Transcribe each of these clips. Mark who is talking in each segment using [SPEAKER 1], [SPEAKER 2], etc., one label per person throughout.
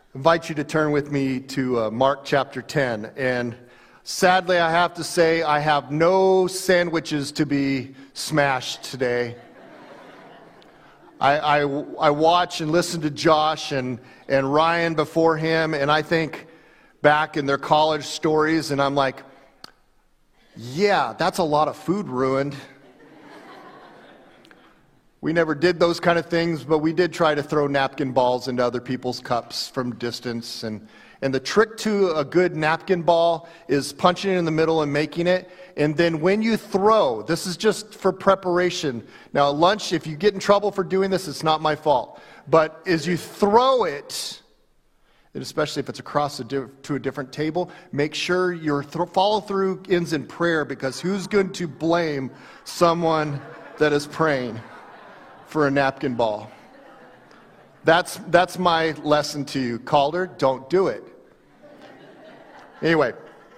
[SPEAKER 1] invite you to turn with me to Mark chapter 10. And sadly, I have to say, I have no sandwiches to be smashed today. I watch and listen to Josh and Ryan before him, and I think back in their college stories, and I'm like, yeah, that's a lot of food ruined. We never did those kind of things, but we did try to throw napkin balls into other people's cups from distance. And the trick to a good napkin ball is punching it in the middle and making it. And then when you throw, this is just for preparation. Now at lunch, if you get in trouble for doing this, it's not my fault. But as you throw it, and especially if it's across to a different table, make sure your follow-through ends in prayer, because who's going to blame someone that is praying for a napkin ball? That's my lesson to you. Calder, don't do it. Anyway.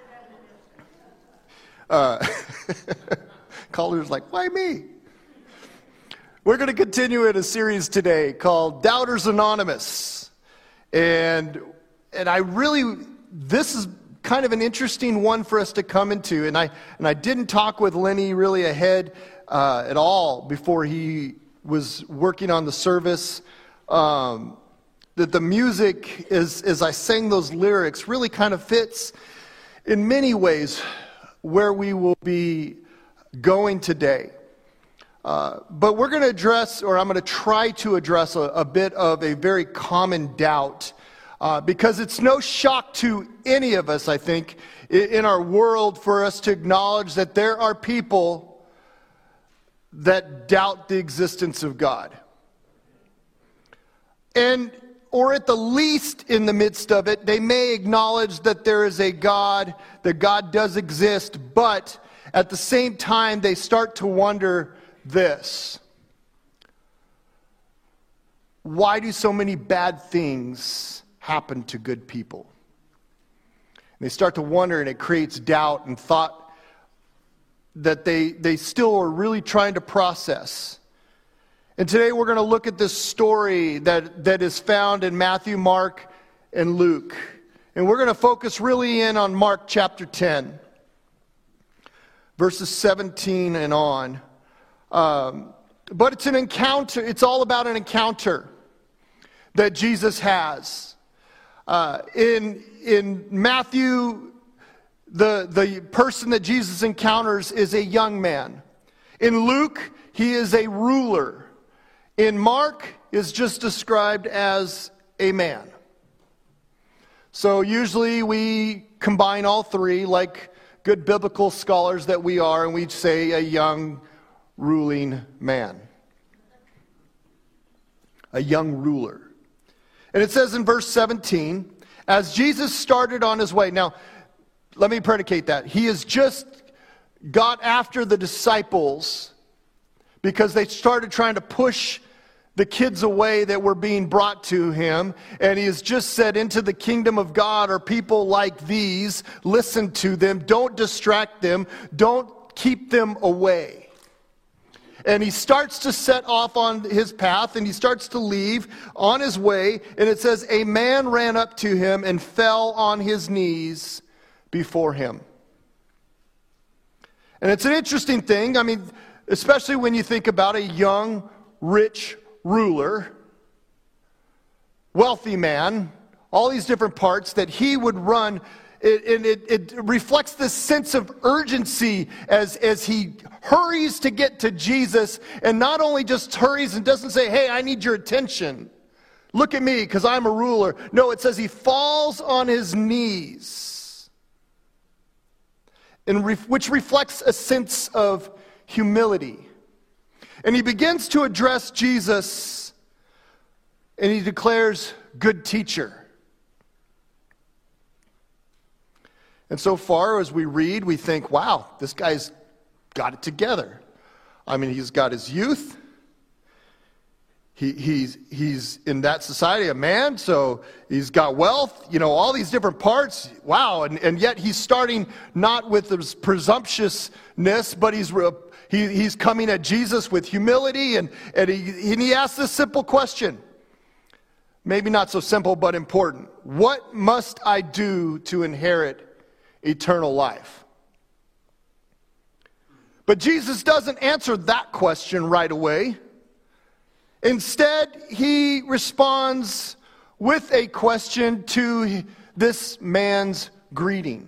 [SPEAKER 1] Calder's like, why me? We're going to continue in a series today called Doubters Anonymous. And I really, this is kind of an interesting one for us to come into. And I didn't talk with Lenny really ahead at all before he was working on the service, that the music, as I sang those lyrics, really kind of fits in many ways where we will be going today. But we're going to address, or I'm going to try to address a bit of a very common doubt, because it's no shock to any of us, I think, in our world for us to acknowledge that there are people that doubt the existence of God. Or at the least in the midst of it, they may acknowledge that there is a God, that God does exist, but at the same time they start to wonder this: why do so many bad things happen to good people? And they start to wonder, and it creates doubt and thought that they still are really trying to process. And today we're going to look at this story that is found in Matthew, Mark, and Luke. And we're going to focus really in on Mark chapter 10, verses 17 and on. But it's an encounter. It's all about an encounter that Jesus has. In Matthew, the person that Jesus encounters is a young man. In Luke, he is a ruler. In Mark, is just described as a man. So usually we combine all three like good biblical scholars that we are, and we say a young ruling man. A young ruler. And it says in verse 17, as Jesus started on his way. Now, let me predicate that. He has just got after the disciples because they started trying to push the kids away that were being brought to him. And he has just said, into the kingdom of God are people like these. Listen to them. Don't distract them. Don't keep them away. And he starts to set off on his path, and he starts to leave on his way. And it says, a man ran up to him and fell on his knees before him. And it's an interesting thing. I mean, especially when you think about a young, rich ruler, wealthy man, all these different parts that he would run. It reflects this sense of urgency as he hurries to get to Jesus, and not only just hurries and doesn't say, hey, I need your attention. Look at me because I'm a ruler. No, it says he falls on his knees. Which reflects a sense of humility. And he begins to address Jesus, and he declares, good teacher. And so far as we read, we think, wow, this guy's got it together. I mean, he's got his youth. He's in that society a man, so he's got wealth, all these different parts. Wow, and yet he's starting not with his presumptuousness, but he's coming at Jesus with humility, and he asks this simple question. maybe not so simple, but important. What must I do to inherit eternal life? But Jesus doesn't answer that question right away. Instead, he responds with a question to this man's greeting.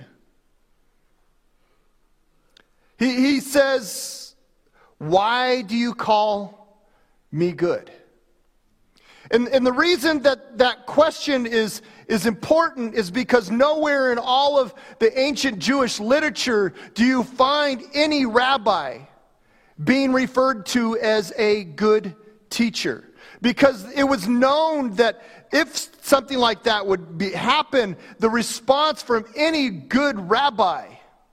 [SPEAKER 1] He says, "Why do you call me good?" And the reason that question is important is because nowhere in all of the ancient Jewish literature do you find any rabbi being referred to as a good teacher. Because it was known that if something like that would happen, the response from any good rabbi,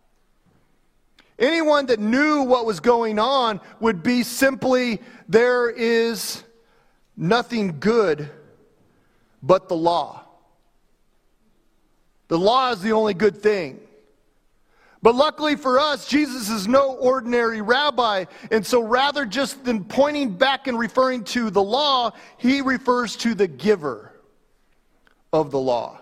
[SPEAKER 1] anyone that knew what was going on, would be simply, there is nothing good but the law. The law is the only good thing. But luckily for us, Jesus is no ordinary rabbi, and so rather just than pointing back and referring to the law, he refers to the giver of the law.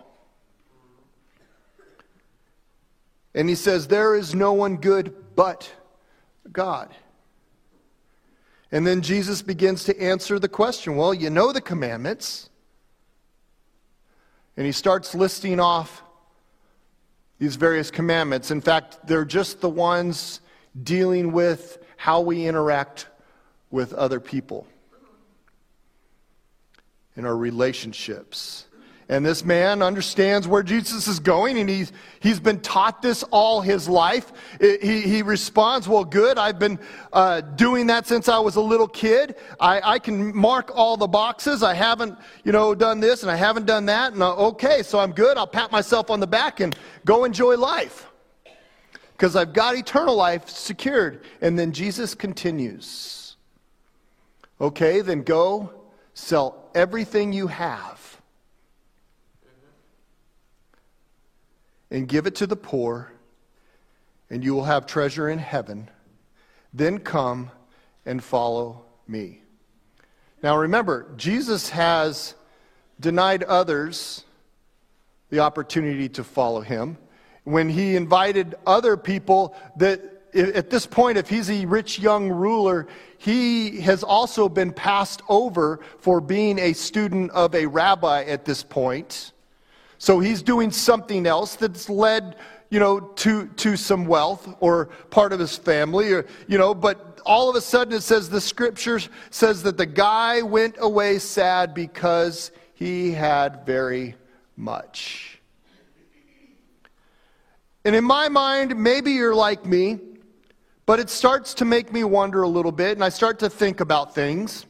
[SPEAKER 1] And he says, there is no one good but God. And then Jesus begins to answer the question, well, you know the commandments. And he starts listing off these various commandments. In fact, they're just the ones dealing with how we interact with other people in our relationships. And this man understands where Jesus is going, and he's been taught this all his life. He responds, well, good, I've been doing that since I was a little kid. I can mark all the boxes. I haven't, done this, and I haven't done that. And okay, so I'm good. I'll pat myself on the back and go enjoy life, because I've got eternal life secured. And then Jesus continues. Okay, then go sell everything you have and give it to the poor, and you will have treasure in heaven. Then come and follow me. Now remember, Jesus has denied others the opportunity to follow him. When he invited other people, that at this point, if he's a rich young ruler, he has also been passed over for being a student of a rabbi at this point. So he's doing something else that's led, to some wealth or part of his family, but all of a sudden it says, the scripture says that the guy went away sad because he had very much. And in my mind, maybe you're like me, but it starts to make me wonder a little bit, and I start to think about things.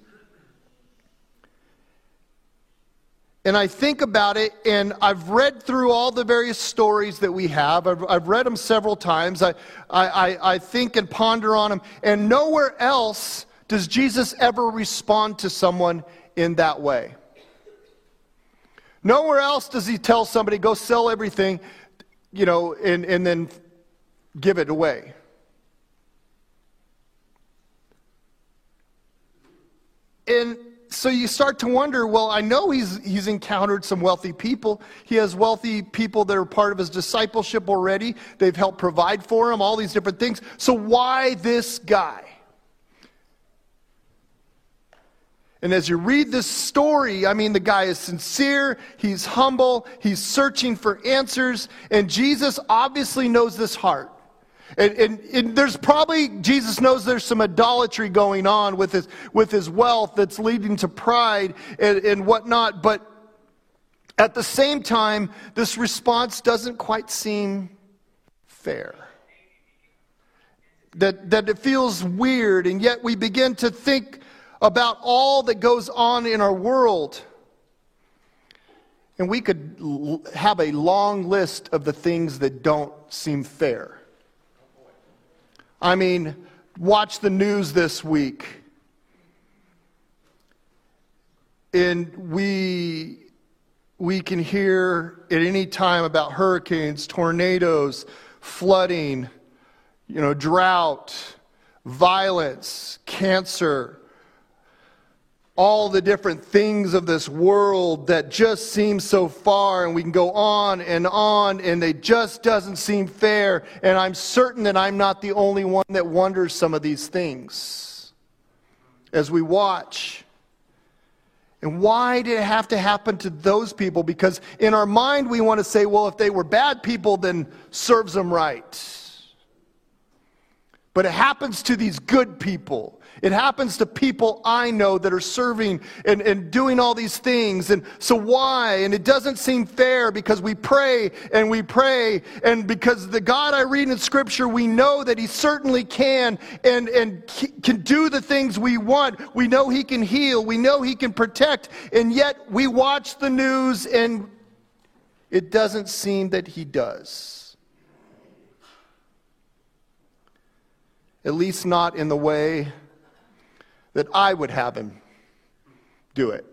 [SPEAKER 1] And I think about it, and I've read through all the various stories that we have. I've read them several times. I think and ponder on them. And nowhere else does Jesus ever respond to someone in that way. Nowhere else does he tell somebody, go sell everything, and then give it away. And so you start to wonder, well, I know he's encountered some wealthy people. He has wealthy people that are part of his discipleship already. They've helped provide for him, all these different things. So why this guy? And as you read this story, the guy is sincere, he's humble, he's searching for answers, and Jesus obviously knows this heart. And there's probably, Jesus knows there's some idolatry going on with his wealth that's leading to pride and whatnot. But at the same time, this response doesn't quite seem fair. That it feels weird, and yet we begin to think about all that goes on in our world. And we could have a long list of the things that don't seem fair. Watch the news this week. And we can hear at any time about hurricanes, tornadoes, flooding, drought, violence, cancer, all the different things of this world that just seem so far, and we can go on, and it just doesn't seem fair. And I'm certain that I'm not the only one that wonders some of these things as we watch. And why did it have to happen to those people? Because in our mind we want to say, well, if they were bad people, then serves them right. But it happens to these good people. It happens to people I know that are serving and doing all these things. And so why? And it doesn't seem fair because we pray. And because the God I read in Scripture, we know that He certainly can and can do the things we want. We know He can heal. We know He can protect. And yet we watch the news and it doesn't seem that He does. At least not in the way that I would have Him do it.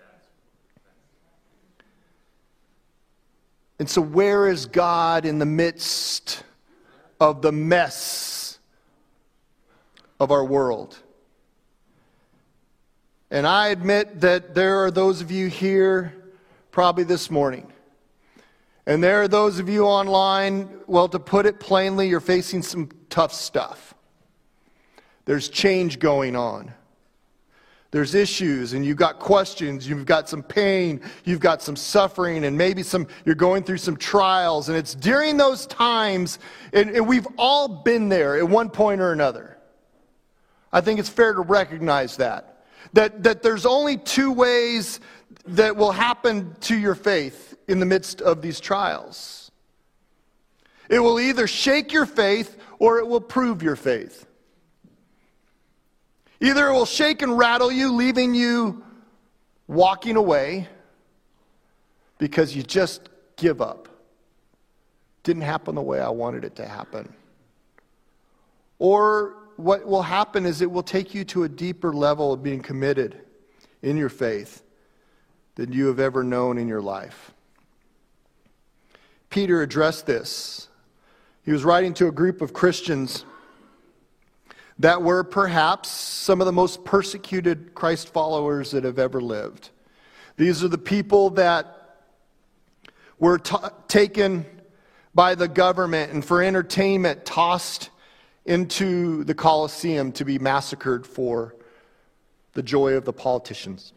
[SPEAKER 1] And so where is God in the midst of the mess of our world? And I admit that there are those of you here probably this morning. And there are those of you online, well, to put it plainly, you're facing some tough stuff. There's change going on. There's issues, and you've got questions, you've got some pain, you've got some suffering, and maybe you're going through some trials. And it's during those times, and we've all been there at one point or another. I think it's fair to recognize that there's only two ways that will happen to your faith in the midst of these trials. It will either shake your faith or it will prove your faith. Either it will shake and rattle you, leaving you walking away because you just give up. Didn't happen the way I wanted it to happen. Or what will happen is it will take you to a deeper level of being committed in your faith than you have ever known in your life. Peter addressed this. He was writing to a group of Christians that were perhaps some of the most persecuted Christ followers that have ever lived. These are the people that were taken by the government and for entertainment tossed into the Colosseum to be massacred for the joy of the politicians.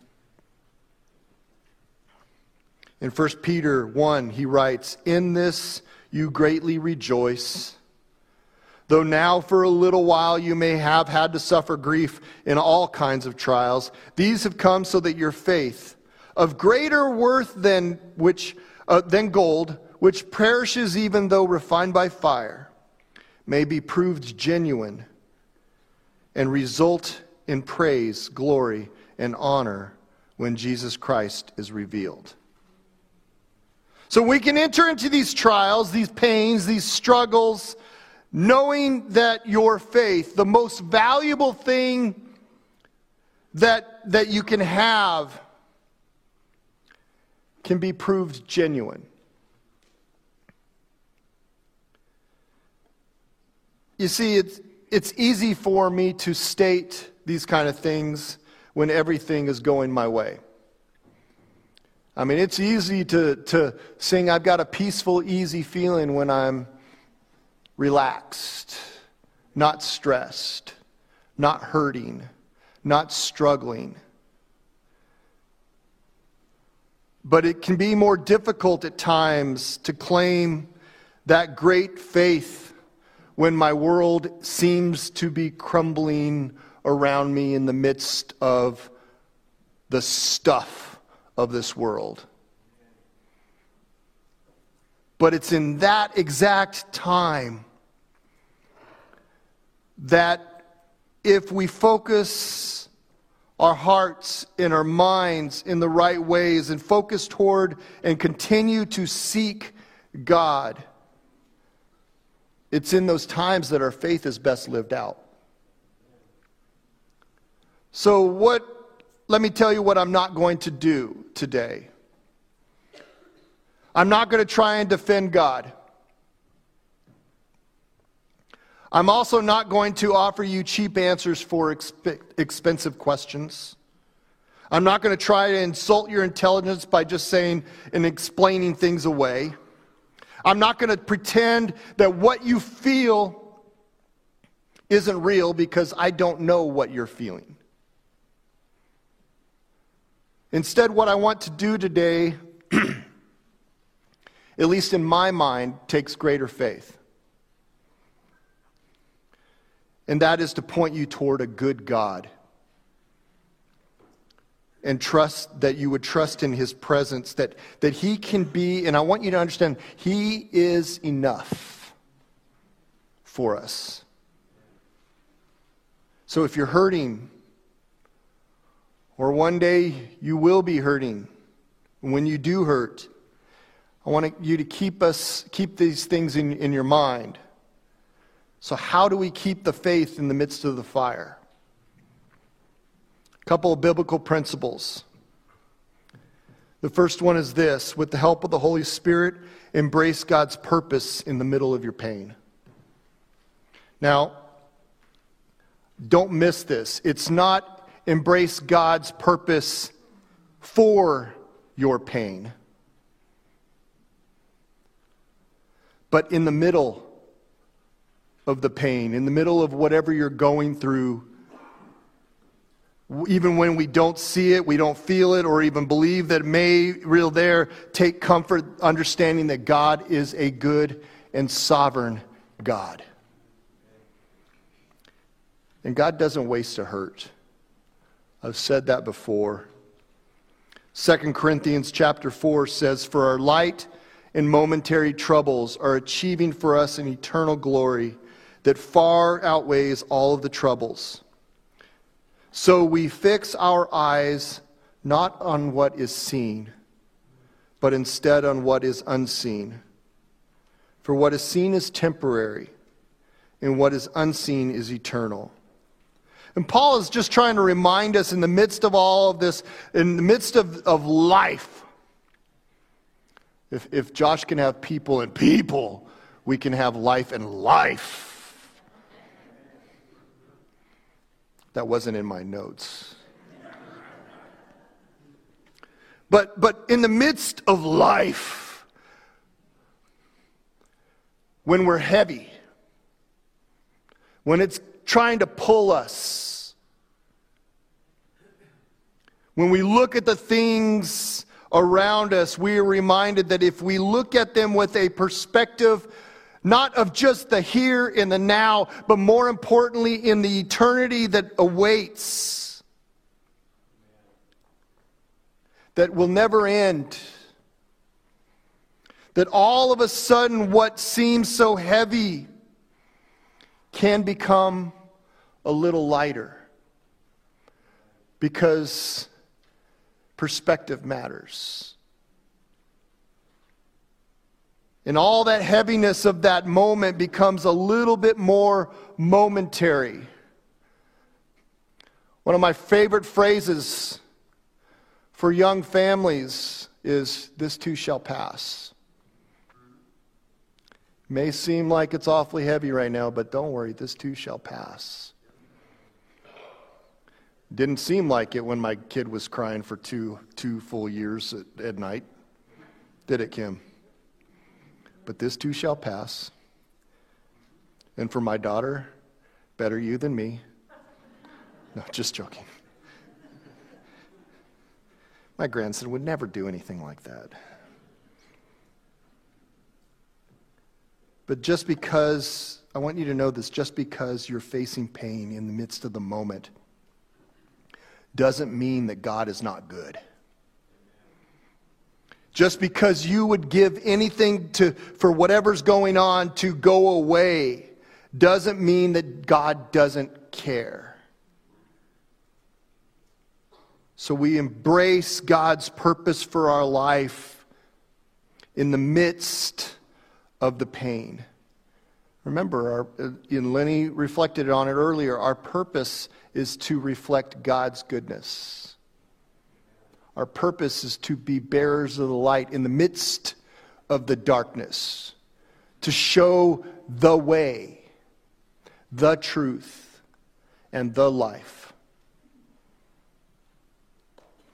[SPEAKER 1] In 1 Peter 1, he writes, "In this you greatly rejoice, though now for a little while you may have had to suffer grief in all kinds of trials. These have come so that your faith, of greater worth than gold, which perishes even though refined by fire, may be proved genuine and result in praise, glory, and honor when Jesus Christ is revealed." So we can enter into these trials, these pains, these struggles, knowing that your faith, the most valuable thing that you can have, can be proved genuine. You see, it's easy for me to state these kind of things when everything is going my way. I mean, it's easy to sing, "I've got a peaceful, easy feeling" when I'm relaxed, not stressed, not hurting, not struggling. But it can be more difficult at times to claim that great faith when my world seems to be crumbling around me in the midst of the stuff of this world. But it's in that exact time that if we focus our hearts and our minds in the right ways and focus toward and continue to seek God, it's in those times that our faith is best lived out. So let me tell you what I'm not going to do today. I'm not going to try and defend God. I'm also not going to offer you cheap answers for expensive questions. I'm not going to try to insult your intelligence by just saying and explaining things away. I'm not going to pretend that what you feel isn't real because I don't know what you're feeling. Instead, what I want to do today, at least in my mind, takes greater faith. And that is to point you toward a good God. And trust that you would trust in His presence, that He can be, and I want you to understand, He is enough for us. So if you're hurting, or one day you will be hurting, when you do hurt, I want you to keep these things in your mind. So how do we keep the faith in the midst of the fire? A couple of biblical principles. The first one is this: with the help of the Holy Spirit, embrace God's purpose in the middle of your pain. Now, don't miss this. It's not embrace God's purpose for your pain, but in the middle of the pain, in the middle of whatever you're going through, even when we don't see it, we don't feel it, or even believe that it may real there, take comfort understanding that God is a good and sovereign God. And God doesn't waste a hurt. I've said that before. 2 Corinthians chapter 4 says, "For our light and momentary troubles are achieving for us an eternal glory that far outweighs all of the troubles. So we fix our eyes not on what is seen, but instead on what is unseen. For what is seen is temporary, and what is unseen is eternal." And Paul is just trying to remind us in the midst of all of this, in the midst of life, if Josh can have people and people, we can have life and life. That wasn't in my notes. But in the midst of life, when we're heavy, when it's trying to pull us, when we look at the things around us, we are reminded that if we look at them with a perspective not of just the here and the now, but more importantly in the eternity that awaits, that will never end, that all of a sudden what seems so heavy can become a little lighter, because perspective matters. And all that heaviness of that moment becomes a little bit more momentary. One of my favorite phrases for young families is, "This too shall pass." It may seem like it's awfully heavy right now, but don't worry, this too shall pass. Didn't seem like it when my kid was crying for two full years at night. Did it, Kim? But this too shall pass. And for my daughter, better you than me. No, just joking. My grandson would never do anything like that. But just because, I want you to know this, just because you're facing pain in the midst of the moment doesn't mean that God is not good. Just because you would give anything for whatever's going on to go away doesn't mean that God doesn't care. So we embrace God's purpose for our life in the midst of the pain. Remember, and Lenny reflected on it earlier, our purpose is to reflect God's goodness. Our purpose is to be bearers of the light in the midst of the darkness, to show the way, the truth, and the life.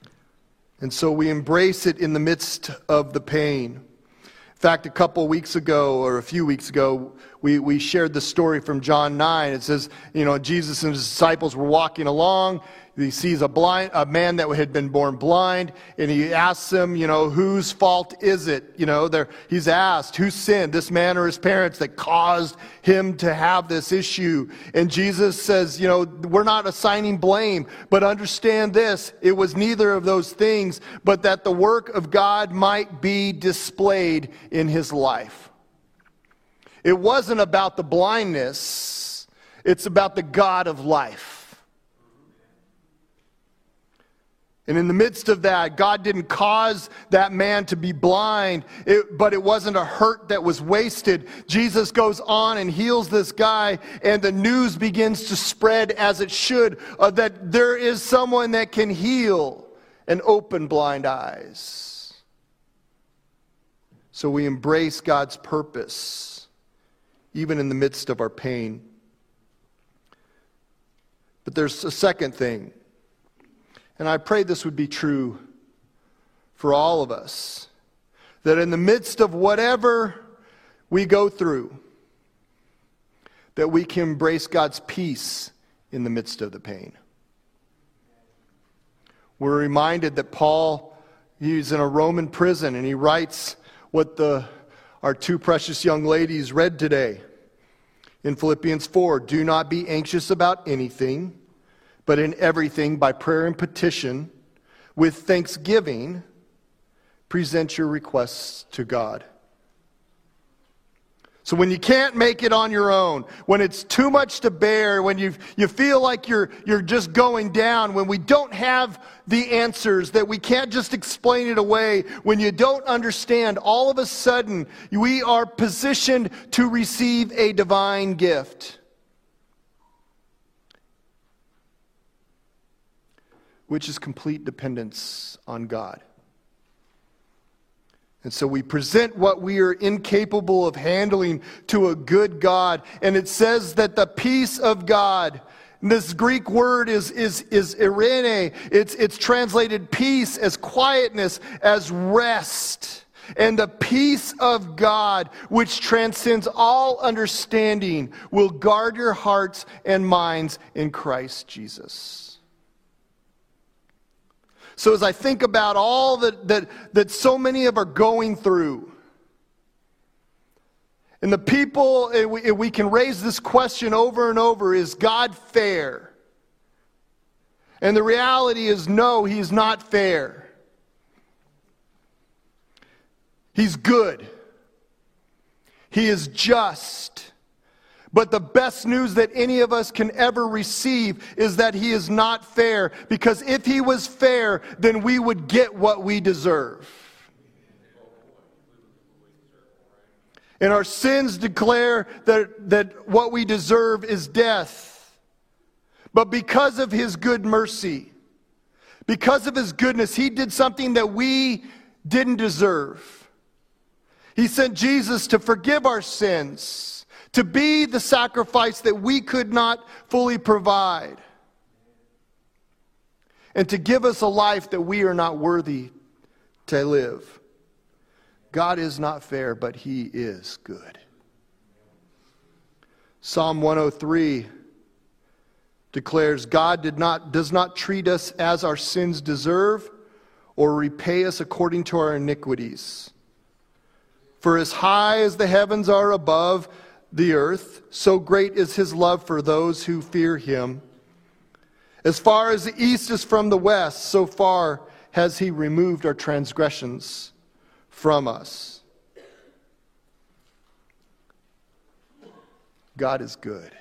[SPEAKER 1] And so we embrace it in the midst of the pain. In fact, a couple weeks ago, or a few weeks ago, we shared the story from John 9. It says, Jesus and his disciples were walking along. He sees a man that had been born blind, and he asks him, whose fault is it? He's asked, who sinned, this man or his parents, that caused him to have this issue? And Jesus says, we're not assigning blame, but understand this, it was neither of those things, but that the work of God might be displayed in his life. It wasn't about the blindness, it's about the God of life. And in the midst of that, God didn't cause that man to be blind, but it wasn't a hurt that was wasted. Jesus goes on and heals this guy, and the news begins to spread as it should, that there is someone that can heal and open blind eyes. So we embrace God's purpose, even in the midst of our pain. But there's a second thing. And I pray this would be true for all of us. That in the midst of whatever we go through, that we can embrace God's peace in the midst of the pain. We're reminded that Paul, he's in a Roman prison, and he writes what our two precious young ladies read today in Philippians 4. Do not be anxious about anything, but in everything, by prayer and petition, with thanksgiving, present your requests to God. So when you can't make it on your own, when it's too much to bear, when you feel like you're just going down, when we don't have the answers, that we can't just explain it away, when you don't understand, all of a sudden we are positioned to receive a divine gift, which is complete dependence on God. And so we present what we are incapable of handling to a good God. And it says that the peace of God, and this Greek word is eirene. It's translated peace as quietness, as rest. And the peace of God, which transcends all understanding, will guard your hearts and minds in Christ Jesus. So as I think about all that so many of are going through, and the people, we can raise this question over and over, is God fair? And the reality is no, He's not fair. He's good. He is just. But the best news that any of us can ever receive is that He is not fair. Because if He was fair, then we would get what we deserve. And our sins declare that what we deserve is death. But because of His good mercy, because of His goodness, He did something that we didn't deserve. He sent Jesus to forgive our sins, to be the sacrifice that we could not fully provide, and to give us a life that we are not worthy to live. God is not fair, but He is good. Psalm 103 declares, God does not treat us as our sins deserve, or repay us according to our iniquities. For as high as the heavens are above the earth, so great is His love for those who fear Him. As far as the east is from the west, so far has He removed our transgressions from us. God is good.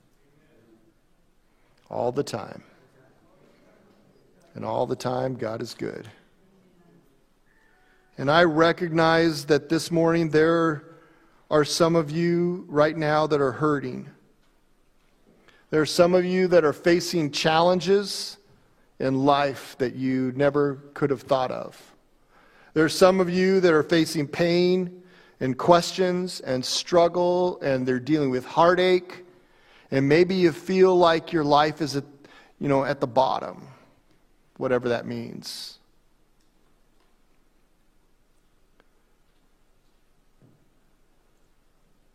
[SPEAKER 1] All the time. And all the time, God is good. And I recognize that this morning there are some of you right now that are hurting. There are some of you that are facing challenges in life that you never could have thought of. There are some of you that are facing pain and questions and struggle, and they're dealing with heartache, and maybe you feel like your life is at the bottom, whatever that means.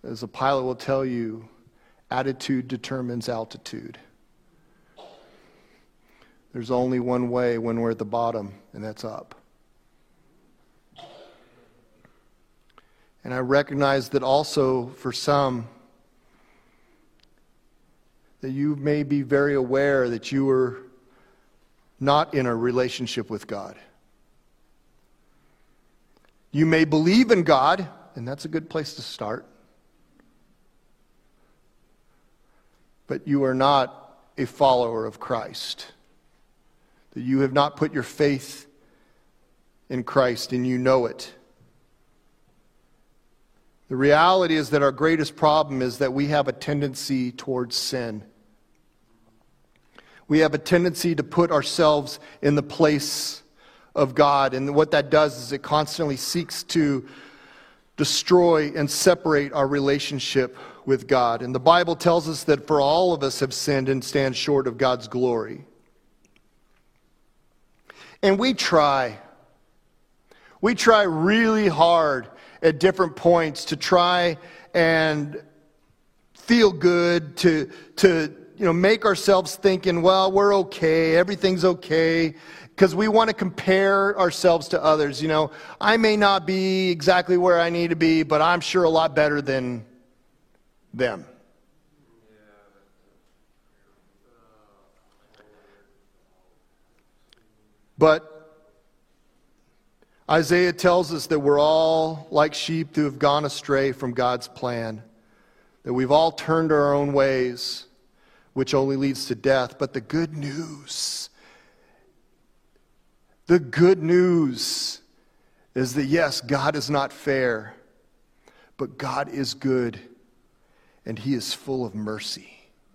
[SPEAKER 1] as a pilot will tell you, attitude determines altitude. There's only one way when we're at the bottom, and that's up. And I recognize that also for some, that you may be very aware that you are not in a relationship with God. You may believe in God, and that's a good place to start. But you are not a follower of Christ. That you have not put your faith in Christ, and you know it. The reality is that our greatest problem is that we have a tendency towards sin. We have a tendency to put ourselves in the place of God. And what that does is it constantly seeks to destroy and separate our relationship with God. And the Bible tells us that for all of us have sinned and stand short of God's glory. And we try really hard at different points to try and feel good, to make ourselves thinking, well, we're okay, everything's okay, because we want to compare ourselves to others. I may not be exactly where I need to be, but I'm sure a lot better than them. But Isaiah tells us that we're all like sheep who have gone astray from God's plan, that we've all turned our own ways, which only leads to death. But the good news is that yes, God is not fair, but God is good, and He is full of mercy.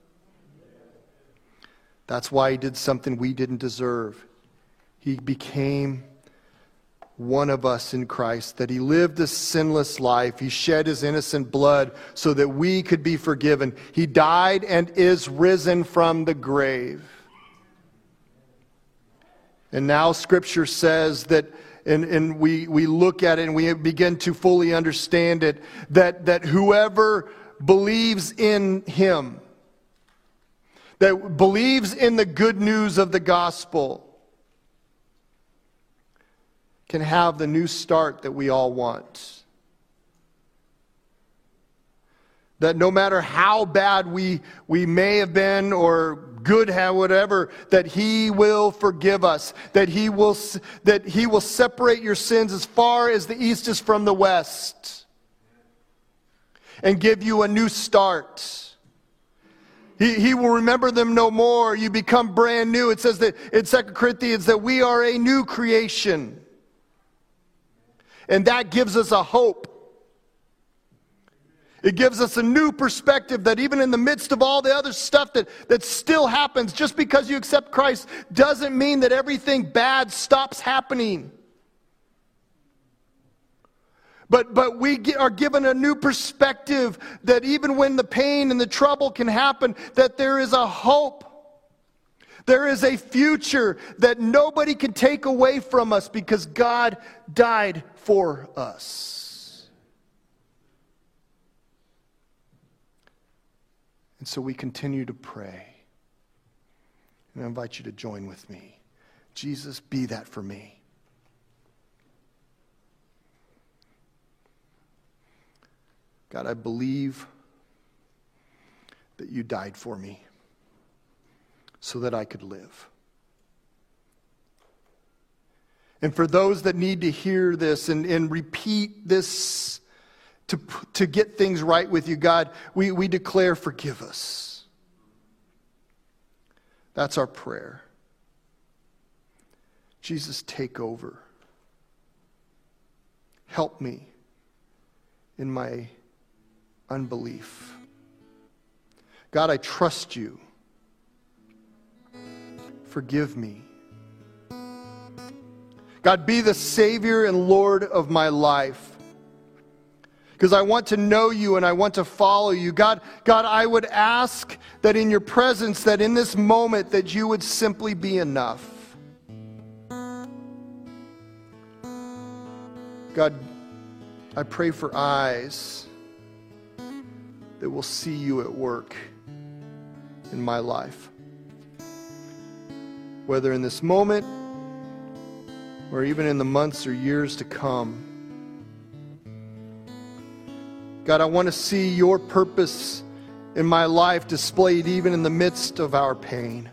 [SPEAKER 1] That's why He did something we didn't deserve. He became one of us in Christ, that He lived a sinless life. He shed His innocent blood so that we could be forgiven. He died and is risen from the grave. And now Scripture says that, and we look at it and we begin to fully understand it, that whoever believes in Him, that believes in the good news of the gospel, can have the new start that we all want. That no matter how bad we may have been or good, whatever, that He will forgive us. That He will separate your sins as far as the east is from the west, and give you a new start. He will remember them no more. You become brand new. It says that in 2 Corinthians that we are a new creation. And that gives us a hope. It gives us a new perspective that even in the midst of all the other stuff that still happens, just because you accept Christ doesn't mean that everything bad stops happening. But we are given a new perspective that even when the pain and the trouble can happen, that there is a hope. There is a future that nobody can take away from us because God died for us. And so we continue to pray. And I invite you to join with me. Jesus, be that for me. God, I believe that you died for me so that I could live. And for those that need to hear this and repeat this to get things right with you, God, we declare, forgive us. That's our prayer. Jesus, take over. Help me in my unbelief. God, I trust you. Forgive me. God, be the Savior and Lord of my life. Because I want to know you and I want to follow you. God, I would ask that in your presence, that in this moment, that you would simply be enough. God, I pray for eyes that will see you at work in my life. Whether in this moment or even in the months or years to come. God, I want to see your purpose in my life displayed even in the midst of our pain.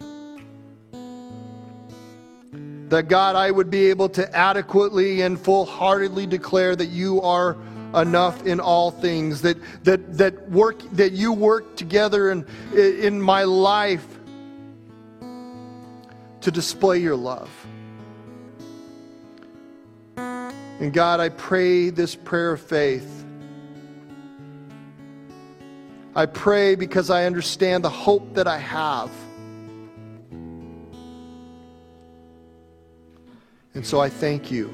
[SPEAKER 1] That, God, I would be able to adequately and full-heartedly declare that you are enough in all things, that you work together in my life to display your love. And God, I pray this prayer of faith. I pray because I understand the hope that I have. And so I thank you.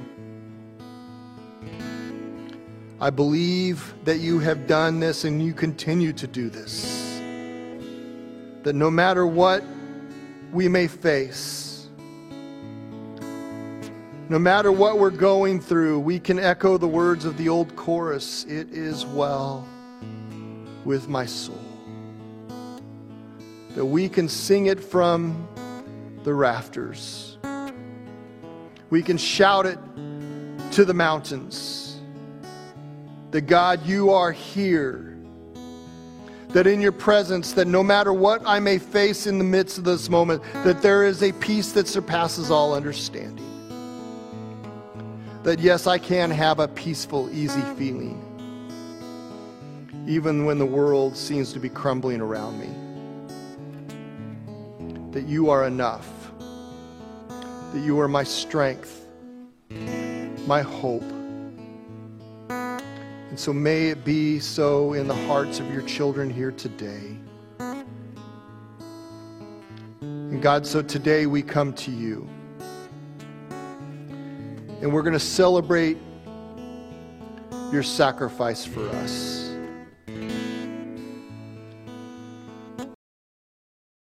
[SPEAKER 1] I believe that you have done this and you continue to do this. That no matter what we may face, no matter what we're going through, we can echo the words of the old chorus, "It is well with my soul." That we can sing it from the rafters. We can shout it to the mountains. That God, you are here. That in your presence, that no matter what I may face in the midst of this moment, that there is a peace that surpasses all understanding. That yes, I can have a peaceful, easy feeling, even when the world seems to be crumbling around me. That you are enough. That you are my strength, my hope. And so may it be so in the hearts of your children here today. And God, so today we come to you. And we're going to celebrate your sacrifice for us.